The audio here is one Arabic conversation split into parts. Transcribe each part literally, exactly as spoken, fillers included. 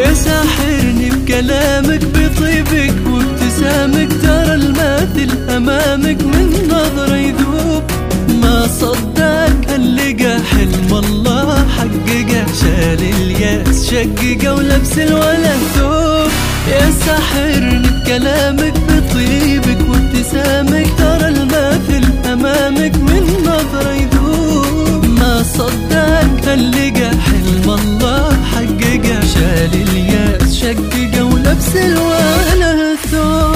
يا ساحرني بكلامك بطيبك وابتسامك، ترى الماثل أمامك من نظرة يذوب. ما صدق هاللقى حلم الله حققه، شال الياس شققه ولبس الولا ثوب. يا ساحرني بكلامك بطيبك وابتسامك، ترى الماثل أمامك من نظرة يذوب. ما صدق هاللقى حلم الله حققه، شال الياس شققه ولبس الولا ثوب.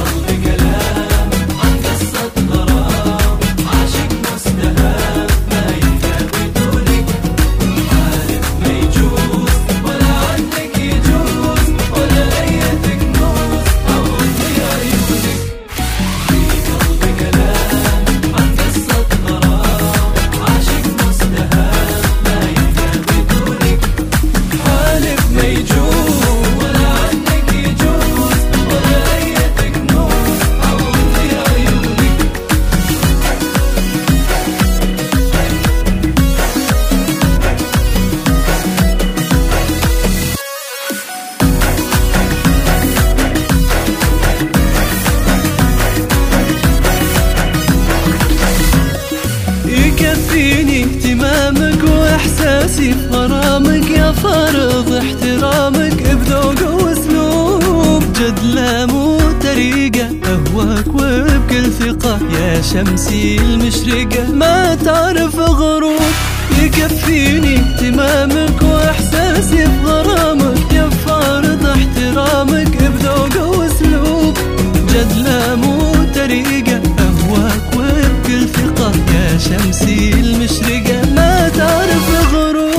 يكفيني اهتمامك واحساسي في غرامك، يا فارض احترامك بذوق واسلوب. جد لا مو طريقة اهواك وبكل ثقة، يا شمسي المشرقة ما تعرف غروب. يكفيني اهتمامك واحساسي في غرامك، يا فارض احترامك بذوق واسلوب. جد لا مو طريقة اهواك وبكل ثقة، يا شمسي المشرقة ما تعرف غروب.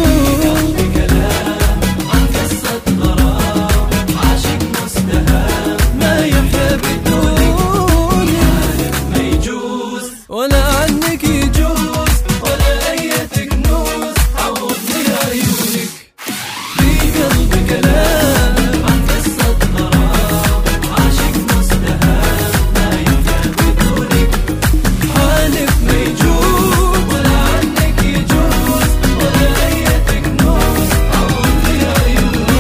عن قصة غرام عاشق مستهام، ما يحيا بدونك ما يجوز، ولا عنك يجوز، ولا أية كنوز عوضني عيونك. في قلبي كلام عن قصة غرام عاشق مستهام، ما يحيا بدونك حالف ما يجوز، ولا عنك يجوز، ولا أية كنوز عوضني عيونك.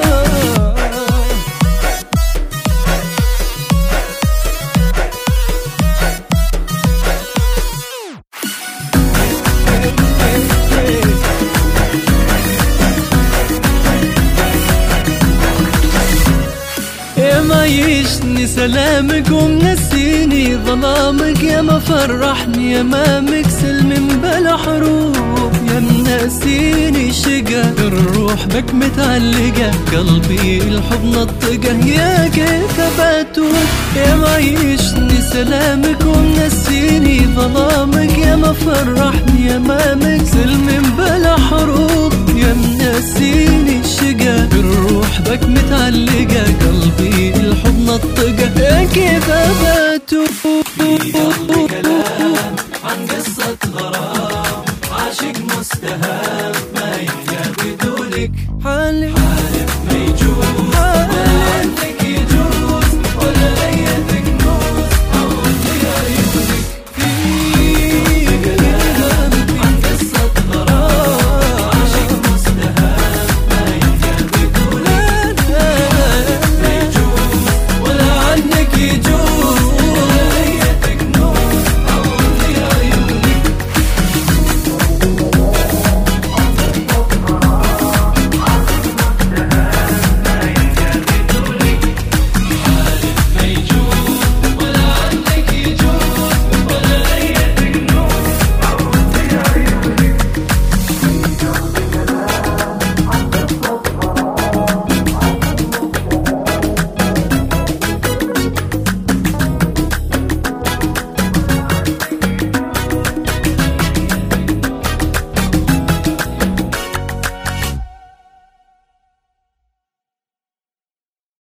يا ما يشني سلامك ومنسيني ظلامك، يا ما فرحني امامك سلم بلا حروف. يا منسيني شقا الروح بك متعلقة، قلبي الحب نطقه يا كيف باتوب. يا ما يشني سلامك ومنسيني ظلامك، يا ما فرحني امامك سلم بلا حروف. يا منسيني شقا الروح بك متعلقة، قلبي الحب نطقه يا كيف باتوب.